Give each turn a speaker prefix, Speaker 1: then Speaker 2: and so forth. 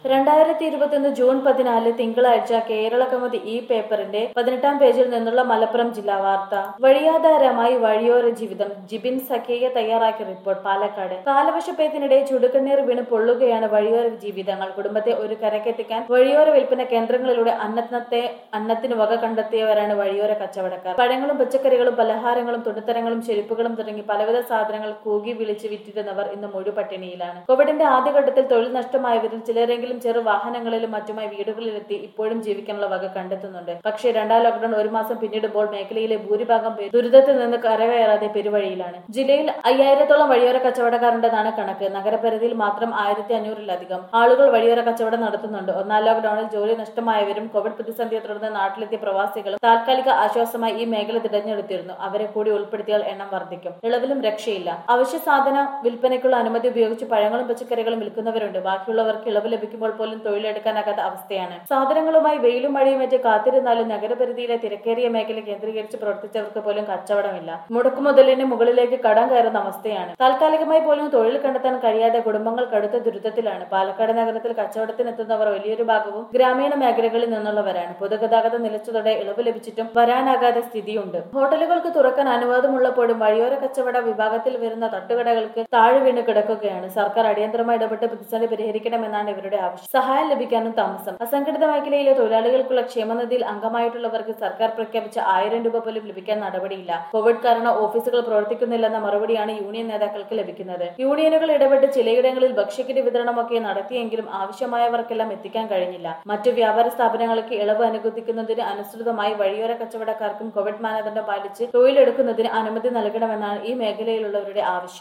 Speaker 1: 2021 June 14 തിങ്കളാഴ്ച കേരള കൗമുദി ഈ പേപ്പറിന്റെ 18-ാം പേജിൽ നിന്നുള്ള മലപ്പുറം ജില്ലാ വാർത്ത. വഴിയാധാരമായി വഴിയോര ജീവിതം. ജിബിൻ സഖിയ തയ്യാറാക്കിയ റിപ്പോർട്ട്. പാലക്കാട്. കാലവർഷപ്പെയ്ത്തിനിടെ ചുടുകണ്ണീർ വീണ് പൊള്ളുകയാണ് വഴിയോര ജീവിതങ്ങൾ. കുടുംബത്തെ ഒരു കരക്കെത്തിക്കാൻ വഴിയോര വിൽപ്പന കേന്ദ്രങ്ങളിലൂടെ അന്നത്തിന് വക കണ്ടെത്തിയവരാണ് വഴിയോര കച്ചവടക്കാർ. പഴങ്ങളും പച്ചക്കറികളും പലഹാരങ്ങളും തുണിത്തരങ്ങളും ചെരുപ്പുകളും തുടങ്ങി പലവിധ സാധനങ്ങൾ കൂകി വിളിച്ച് വിറ്റിരുന്നവർ ഇന്ന് മുഴുപട്ടിണിയിലാണ്. കോവിഡിന്റെ ആദ്യഘട്ടത്തിൽ തൊഴിൽ നഷ്ടമായവരിൽ ചിലരെങ്കിലും ചെറു വാഹനങ്ങളിലും മറ്റുമായി വീടുകളിലെത്തി ഇപ്പോഴും ജീവിക്കാനുള്ള വക കണ്ടെത്തുന്നുണ്ട്. പക്ഷേ രണ്ടാം ലോക്ഡൌൺ ഒരു മാസം പിന്നിടുമ്പോൾ മേഖലയിലെ ഭൂരിഭാഗം പേർ ദുരിതത്തിൽ നിന്ന് കരകയറാതെ പെരുവഴിയിലാണ്. ജില്ലയിൽ 5000-ഓളം വഴിയോര കച്ചവടക്കാരുണ്ടെന്നാണ് കണക്ക്. നഗരപരിധിയിൽ മാത്രം 1500-ലധികം ആളുകൾ വഴിയോര കച്ചവടം നടത്തുന്നുണ്ട്. ഒന്നാം ലോക്ഡൌണിൽ ജോലി നഷ്ടമായവരും കോവിഡ് പ്രതിസന്ധിയെ തുടർന്ന് നാട്ടിലെത്തിയ പ്രവാസികളും താൽക്കാലിക ആശ്വാസമായി ഈ മേഖല തിരഞ്ഞെടുത്തിരുന്നു. അവരെ കൂടി ഉൾപ്പെടുത്തിയാൽ എണ്ണം വർദ്ധിക്കും. ഇളവിലും രക്ഷയില്ല. അവശ്യ സാധന വിൽപ്പനയ്ക്കുള്ള അനുമതി ഉപയോഗിച്ച് പഴങ്ങളും പച്ചക്കറികളും വിൽക്കുന്നവരുണ്ട്. ബാക്കിയുള്ളവർക്ക് ഇളവ് ലഭിക്കുമ്പോൾ പോലും തൊഴിലെടുക്കാനാകാത്ത അവസ്ഥയാണ്. സാധനങ്ങളുമായി വെയിലും മഴയും ഏറ്റ് കാത്തിരുന്നാലും നഗരപരിധിയിലെ തിരക്കേറിയ മേഖല കേന്ദ്രീകരിച്ച് പ്രവർത്തിച്ചവർക്ക് പോലും കച്ചവടമില്ല. മുടക്കുമുതലിന് മുകളിലേക്ക് കടം കയറുന്ന അവസ്ഥയാണ്. താൽക്കാലികമായി പോലും തൊഴിൽ കണ്ടെത്താൻ കഴിയാതെ കുടുംബങ്ങൾ കടുത്ത ദുരിതത്തിലാണ്. പാലക്കാട് നഗരത്തിൽ കച്ചവടത്തിനെത്തുന്നവർ വലിയൊരു ഭാഗവും ഗ്രാമീണ മേഖലകളിൽ നിന്നുള്ളവരാണ്. പൊതുഗതാഗതം നിലച്ചതോടെ ഇളവ് ലഭിച്ചിട്ടും വരാനാകാത്ത സ്ഥിതിയുണ്ട്. ഹോട്ടലുകൾക്ക് തുറക്കാൻ അനുവാദമുള്ളപ്പോഴും വഴിയോര കച്ചവട വിഭാഗത്തിൽ വരുന്ന തട്ടുകടകൾക്ക് താഴെ വീണ് കിടക്കുകയാണ്. സർക്കാർ അടിയന്തരമായി ഇടപെട്ട് പ്രതിസന്ധി പരിഹരിക്കണമെന്നാണ് ഇവരുടെ ആവശ്യം. സഹായം ലഭിക്കാനും താമസം. അസംഘടിത മേഖലയിലെ തൊഴിലാളികൾക്കുള്ള ക്ഷേമനിധിയിൽ അംഗമായിട്ടുള്ളവർക്ക് സർക്കാർ പ്രഖ്യാപിച്ച 1000 രൂപ പോലും ലഭിക്കാൻ നടപടിയില്ല. കോവിഡ് കാരണം ഓഫീസുകൾ പ്രവർത്തിക്കുന്നില്ലെന്ന മറുപടിയാണ് യൂണിയൻ നേതാക്കൾക്ക് ലഭിക്കുന്നത്. യൂണിയനുകൾ ഇടപെട്ട് ചിലയിടങ്ങളിൽ ഭക്ഷ്യക്കിറ്റ് വിതരണമൊക്കെ നടത്തിയെങ്കിലും ആവശ്യമായവർക്കെല്ലാം എത്തിക്കാൻ കഴിഞ്ഞില്ല. മറ്റു വ്യാപാര സ്ഥാപനങ്ങൾക്ക് ഇളവ് അനുവദിക്കുന്നതിന് അനുസൃതമായി വഴിയോര കച്ചവടക്കാർക്കും കോവിഡ് മാനദണ്ഡം പാലിച്ച് തൊഴിലെടുക്കുന്നതിന് അനുമതി നൽകണമെന്നാണ് ഈ മേഖലയിലുള്ളവരുടെ ആവശ്യം.